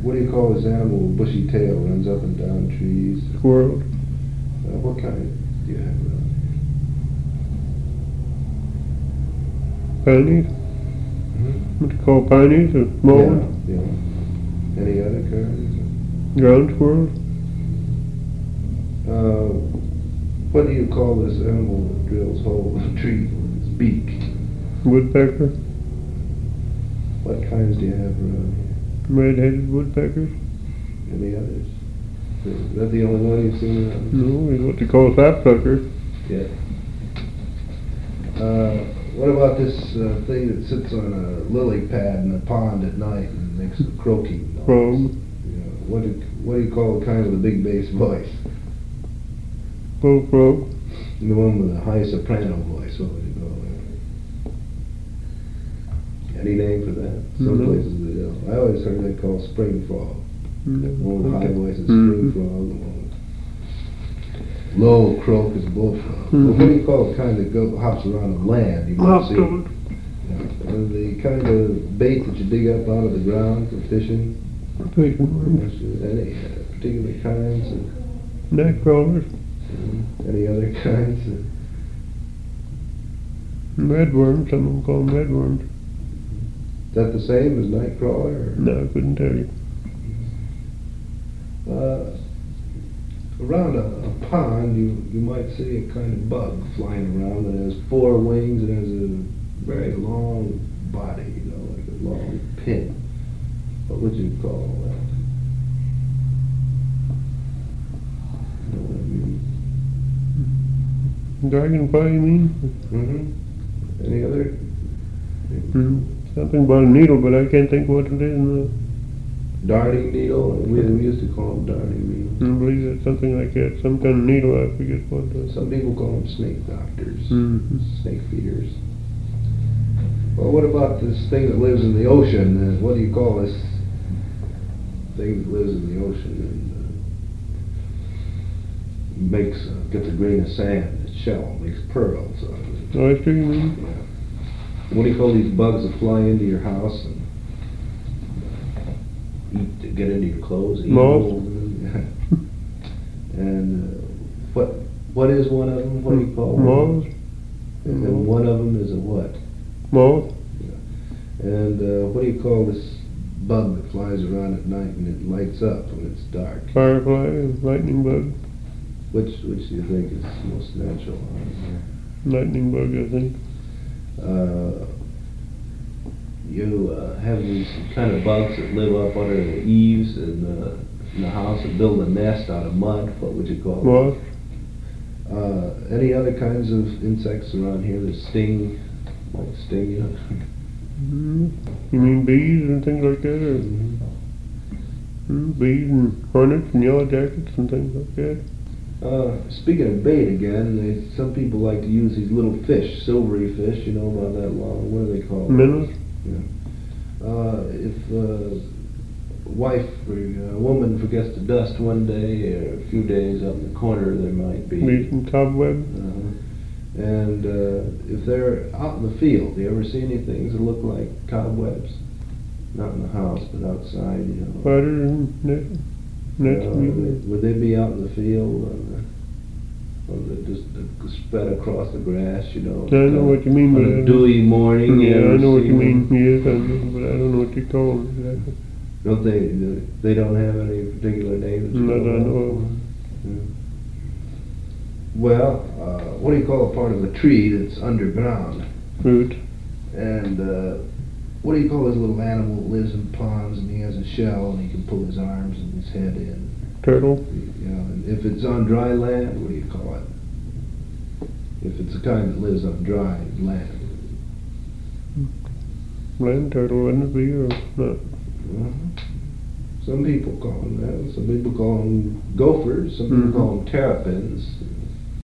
What do you call this animal with bushy tail, runs up and down trees? Squirrel. What kind do you have around Ponies. Mm-hmm. What do you call ponies or moles? Yeah. Any other kinds? Ground squirrels. What do you call this animal that drills holes in a tree with its beak? Woodpecker. What kinds do you have around here? Red-headed woodpeckers. Any others? Is that the only one you've seen around? No, it's what they call sapsuckers. Yeah. What about this thing that sits on a lily pad in a pond at night and makes a croaking noise? Frog. What do you call kind of the big bass voice? Bullfrog. The one with a high soprano voice, what would you call that? Any name for that? Some No. places they don't. I always heard they call spring frog. No. One with high voice is Mhm. spring frog. The one with low croak is bullfrog. Mhm. What do you call the kind that hops around the land? You might see. The kind of bait that you dig up out of the ground for fishing. Fishing worms. Any particular kinds? Night crawlers. Any other kinds? Redworms. Some of them call them redworms. Is that the same as nightcrawler? No, I couldn't tell you. Around a pond, you might see a kind of bug flying around that has 4 wings and has a very long body, like a long pin. What would you call that? You know what I mean? Dragonfly, you mean? Mm-hmm. Any other? Something about a needle, but I can't think what it is now. Darning needle? We used to call them darning needles. I believe that's something like that. Some kind of needle, I forget what it is. Some people call them snake doctors, Mhm. snake feeders. Well, what about this thing that lives in the ocean? What do you call this thing that lives in the ocean and gets a grain of sand, its shell, makes pearls out of it? Oyster, you mean? Yeah. What do you call these bugs that fly into your house and get into your clothes? Moths. And what is one of them? What do you call them? Moths. And one of them is a what? Moth. And what do you call this bug that flies around at night and it lights up when it's dark? Firefly, lightning bug. Which do you think is most natural out here? Lightning bug, I think. You have these kind of bugs that live up under the eaves in the house and build a nest out of mud. What would you call Moth. it? Any other kinds of insects around here that sting, like sting you? You mean bees and things like that? Or bees and hornets and yellow jackets and things like that? Speaking of bait again, some people like to use these little fish, silvery fish, about that long. What are they called? Minnows? Yeah. If a wife or a woman forgets to dust one day or a few days up in the corner, there might be Some cobwebs? And if they're out in the field, do you ever see any things that look like cobwebs? Not in the house, but outside, Spiders and nets? Would they be out in the field just spread across the grass, I know what you mean, on but a dewy morning? Yeah, I know what you seen mean. Yes, I know, but I don't know what you call them exactly. Don't they don't have any particular name? Not that I know of. Yeah. Well, what do you call a part of a tree that's underground? Fruit. And what do you call this little animal that lives in ponds and he has a shell and he can pull his arms and his head in? Turtle. And if it's on dry land, what do you call it? If it's the kind that lives on dry land. Land turtle, wouldn't it be, or not? Some people call them that. Some people call them gophers. Some people call them terrapins.